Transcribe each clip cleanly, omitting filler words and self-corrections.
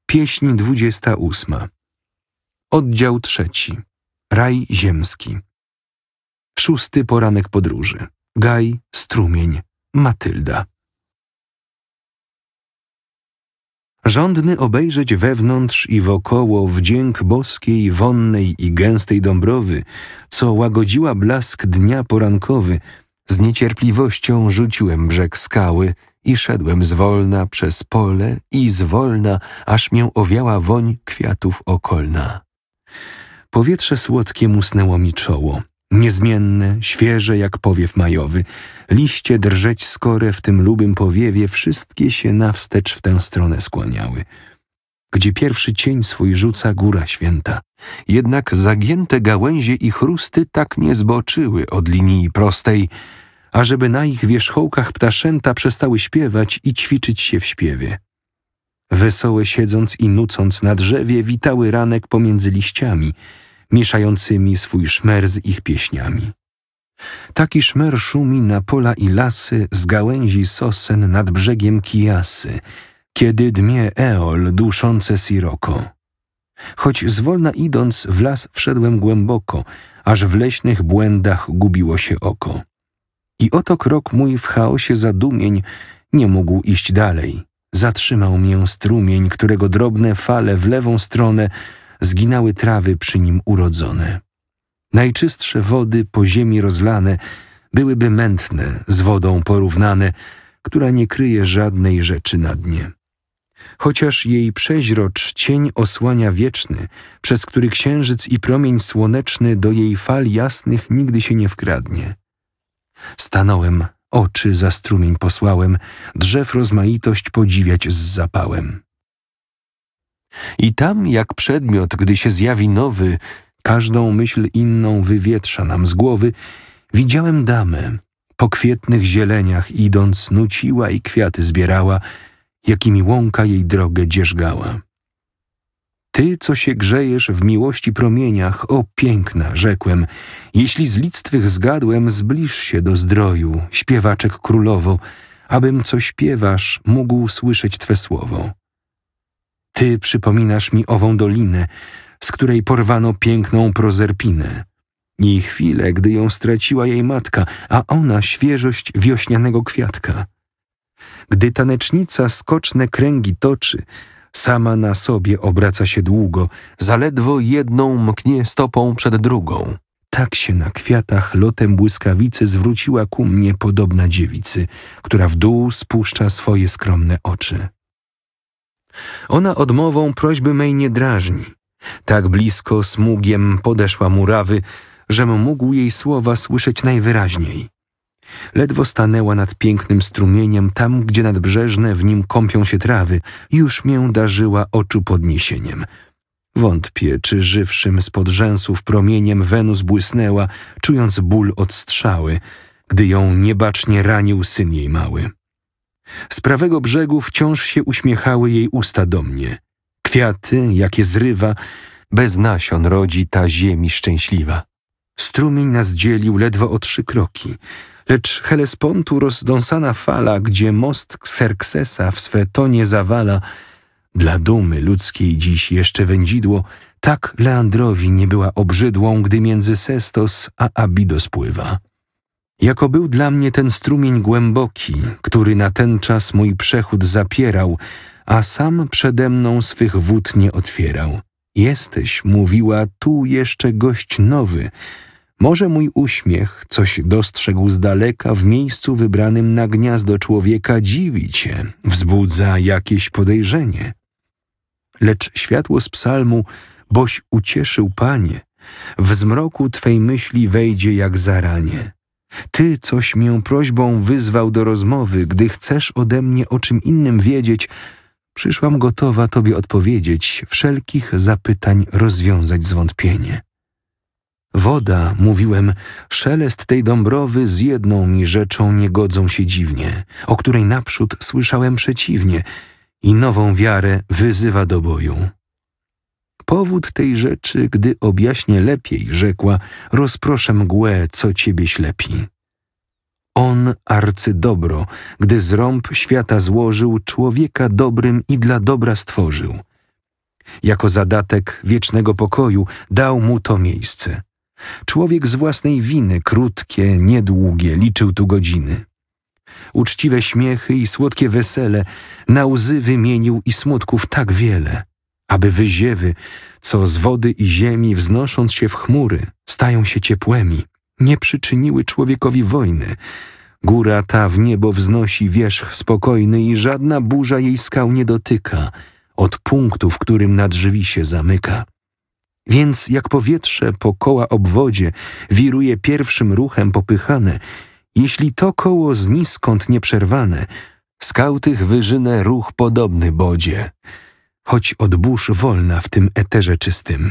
Pieśń 28. Oddział 3. Raj ziemski. 6. poranek podróży. Gaj, strumień, Matylda. Żądny obejrzeć wewnątrz i wokoło wdzięk boskiej, wonnej i gęstej dąbrowy, co łagodziła blask dnia porankowy, z niecierpliwością rzuciłem brzeg skały i szedłem zwolna przez pole i zwolna, aż mię owiała woń kwiatów okolna. Powietrze słodkie musnęło mi czoło, niezmienne, świeże jak powiew majowy. Liście drżeć skore w tym lubym powiewie, wszystkie się nawstecz w tę stronę skłaniały. Gdzie pierwszy cień swój rzuca góra święta, jednak zagięte gałęzie i chrusty tak nie zboczyły od linii prostej, ażeby na ich wierzchołkach ptaszęta przestały śpiewać i ćwiczyć się w śpiewie. Wesołe siedząc i nucąc na drzewie, witały ranek pomiędzy liściami, mieszającymi swój szmer z ich pieśniami. Taki szmer szumi na pola i lasy, z gałęzi sosen nad brzegiem Kijasy, kiedy dmie Eol duszące Siroko. Choć zwolna idąc w las wszedłem głęboko, aż w leśnych błędach gubiło się oko. I oto krok mój w chaosie zadumień nie mógł iść dalej. Zatrzymał mię strumień, którego drobne fale w lewą stronę zginały trawy przy nim urodzone. Najczystsze wody po ziemi rozlane byłyby mętne, z wodą porównane, która nie kryje żadnej rzeczy na dnie. Chociaż jej przeźrocz cień osłania wieczny, przez który księżyc i promień słoneczny do jej fal jasnych nigdy się nie wkradnie. Stanąłem, oczy za strumień posłałem, drzew rozmaitość podziwiać z zapałem. I tam, jak przedmiot, gdy się zjawi nowy, każdą myśl inną wywietrza nam z głowy, widziałem damę, po kwietnych zieleniach idąc nuciła i kwiaty zbierała, jakimi łąka jej drogę dzierżgała. Ty, co się grzejesz w miłości promieniach, o piękna, rzekłem, jeśli z lic twych zgadłem, zbliż się do zdroju, śpiewaczek królowo, abym, co śpiewasz, mógł słyszeć twe słowo. Ty przypominasz mi ową dolinę, z której porwano piękną Prozerpinę. I chwilę, gdy ją straciła jej matka, a ona świeżość wiośnianego kwiatka. Gdy tanecznica skoczne kręgi toczy, sama na sobie obraca się długo, zaledwo jedną mknie stopą przed drugą. Tak się na kwiatach lotem błyskawicy zwróciła ku mnie podobna dziewicy, która w dół spuszcza swoje skromne oczy. Ona odmową prośby mej nie drażni. Tak blisko smugiem podeszła murawy, żem mógł jej słowa słyszeć najwyraźniej. Ledwo stanęła nad pięknym strumieniem, tam, gdzie nadbrzeżne w nim kąpią się trawy, już mię darzyła oczu podniesieniem. Wątpię, czy żywszym spod rzęsów promieniem Wenus błysnęła, czując ból od strzały, gdy ją niebacznie ranił syn jej mały. Z prawego brzegu wciąż się uśmiechały jej usta do mnie. Kwiaty, jakie zrywa, bez nasion rodzi ta ziemi szczęśliwa. Strumień nas dzielił ledwo o 3 kroki, lecz Helespontu rozdąsana fala, gdzie most Xerxesa w swe tonie zawala, dla dumy ludzkiej dziś jeszcze wędzidło, tak Leandrowi nie była obrzydłą, gdy między Sestos a Abidos pływa. Jako był dla mnie ten strumień głęboki, który na ten czas mój przechód zapierał, a sam przede mną swych wód nie otwierał. Jesteś, mówiła, tu jeszcze gość nowy. Może mój uśmiech coś dostrzegł z daleka w miejscu wybranym na gniazdo człowieka dziwi cię, wzbudza jakieś podejrzenie. Lecz światło z psalmu, boś ucieszył Panie, w zmroku twej myśli wejdzie jak zaranie. Ty, coś mię prośbą wyzwał do rozmowy, gdy chcesz ode mnie o czym innym wiedzieć, przyszłam gotowa tobie odpowiedzieć, wszelkich zapytań rozwiązać zwątpienie. Woda, mówiłem, szelest tej dąbrowy z jedną mi rzeczą nie godzą się dziwnie, o której naprzód słyszałem przeciwnie i nową wiarę wyzywa do boju. Powód tej rzeczy, gdy objaśnię lepiej, rzekła, rozproszę mgłę, co ciebie ślepi. On, arcydobro, gdy z rąb świata złożył, człowieka dobrym i dla dobra stworzył. Jako zadatek wiecznego pokoju dał mu to miejsce. Człowiek z własnej winy, krótkie, niedługie, liczył tu godziny. Uczciwe śmiechy i słodkie wesele, na łzy wymienił i smutków tak wiele, aby wyziewy, co z wody i ziemi wznosząc się w chmury, stają się ciepłymi, nie przyczyniły człowiekowi wojny. Góra ta w niebo wznosi wierzch spokojny i żadna burza jej skał nie dotyka, od punktu, w którym nad drzwi się zamyka. Więc jak powietrze po koła obwodzie wiruje pierwszym ruchem popychane, jeśli to koło zniskąd nieprzerwane, skał tych wyżynę ruch podobny bodzie, choć od burz wolna w tym eterze czystym.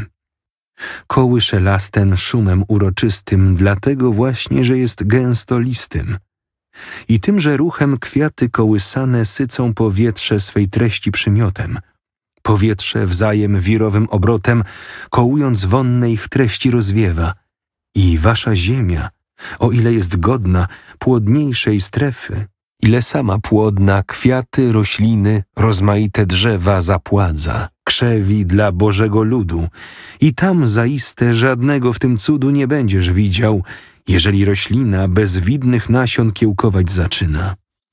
Kołysze las ten szumem uroczystym, dlatego właśnie, że jest gęsto listym. I tymże ruchem kwiaty kołysane sycą powietrze swej treści przymiotem. Powietrze wzajem wirowym obrotem, kołując wonne ich treści rozwiewa. I wasza ziemia, o ile jest godna płodniejszej strefy, ile sama płodna kwiaty, rośliny, rozmaite drzewa zapładza, krzewi dla Bożego ludu. I tam zaiste żadnego w tym cudu nie będziesz widział, jeżeli roślina bez widnych nasion kiełkować zaczyna.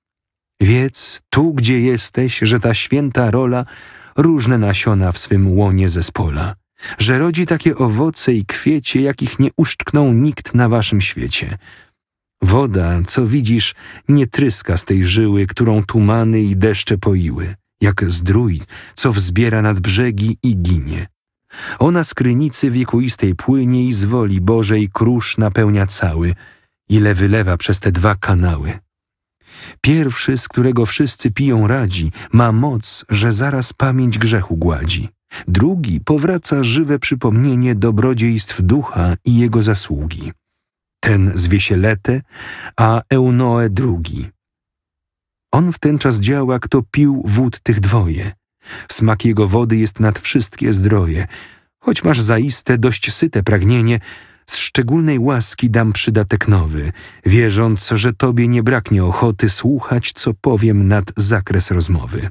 Wiedz, tu gdzie jesteś, że ta święta rola różne nasiona w swym łonie zespola, że rodzi takie owoce i kwiecie, jakich nie uszczknął nikt na waszym świecie. Woda, co widzisz, nie tryska z tej żyły, którą tumany i deszcze poiły, jak zdrój, co wzbiera nad brzegi i ginie. Ona z krynicy wiekuistej płynie i z woli Bożej krusz napełnia cały, ile wylewa przez te dwa kanały. Pierwszy, z którego wszyscy piją radzi, ma moc, że zaraz pamięć grzechu gładzi. Drugi powraca żywe przypomnienie dobrodziejstw ducha i jego zasługi. Ten zwie się Letę, a Eunoe drugi. On w ten czas działa, kto pił wód tych dwoje. Smak jego wody jest nad wszystkie zdroje. Choć masz zaiste dość syte pragnienie, z szczególnej łaski dam przydatek nowy, wierząc, że tobie nie braknie ochoty słuchać, co powiem nad zakres rozmowy.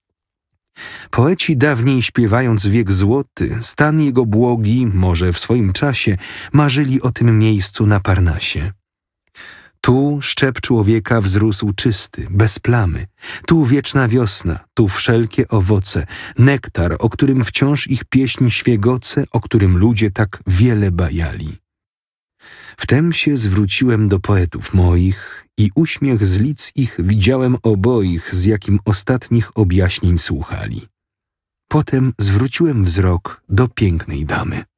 Poeci dawniej śpiewając wiek złoty, stan jego błogi, może w swoim czasie, marzyli o tym miejscu na Parnasie. Tu szczep człowieka wzrósł czysty, bez plamy, tu wieczna wiosna, tu wszelkie owoce, nektar, o którym wciąż ich pieśń świegoce, o którym ludzie tak wiele bajali. Wtem się zwróciłem do poetów moich i uśmiech z lic ich widziałem oboich, z jakim ostatnich objaśnień słuchali. Potem zwróciłem wzrok do pięknej damy.